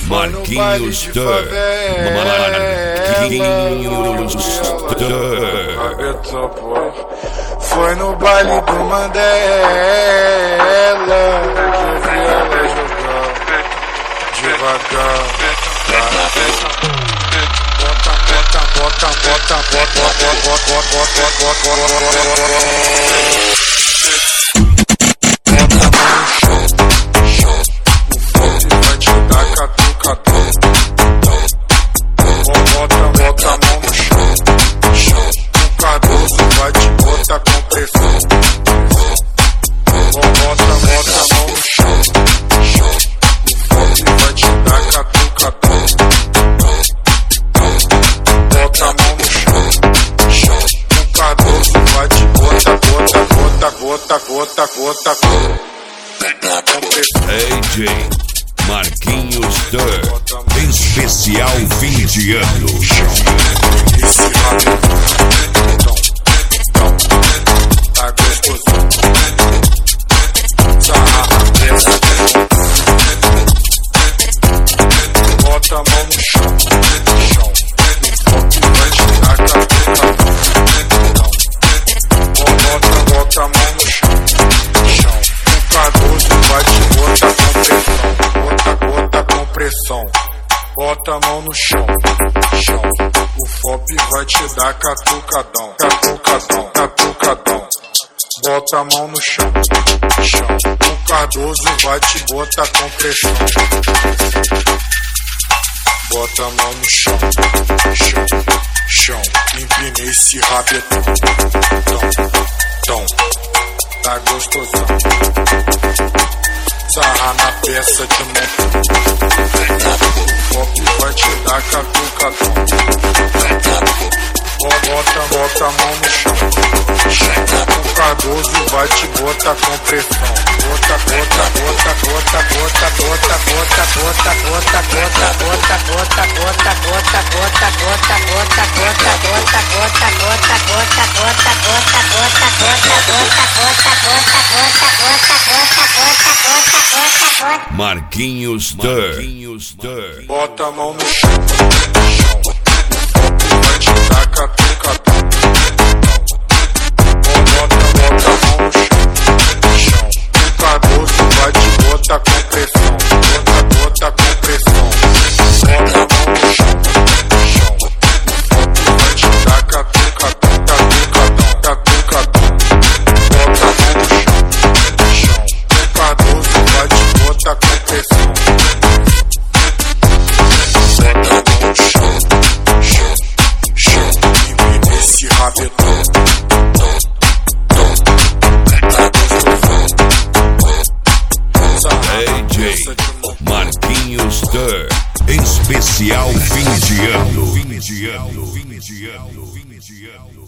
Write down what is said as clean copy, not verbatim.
Marquinhos Stur. Foi no baile do Mandela que eu vi ela jogar devagar. Bota, AJ Marquinhos Stur, especial fim de ano. Tá gostoso. Bota a mão no chão. Vai te dar bota a mão no chão. O Cardoso vai te botar com pressão. Bota com pressão. Bota a mão no chão. O Fop vai te dar catucadão. Bota a mão no chão. O Cardoso vai te botar com pressão. Bota a mão no chão. Empina esse rabetão. Tá gostosão. Sarra na peça de montão. O Fop vai te dar catucadão. Bota a mão no chão. O Cardoso vai te botar com pressão. Bota. Marquinhos Stur. Bota a mão no chão. Vai te dar catucadão. Bota a mão no chão. O Cardoso vai te botar com pressão. Bota com pressão. Bota a mão no chão. Vai te dar catucadão. Bota a mão no chão. O Cardoso vai te botar com pressão. Bota a mão no chão. Empina esse rabetão. AJ Marquinhos Stur, especial fim de ano.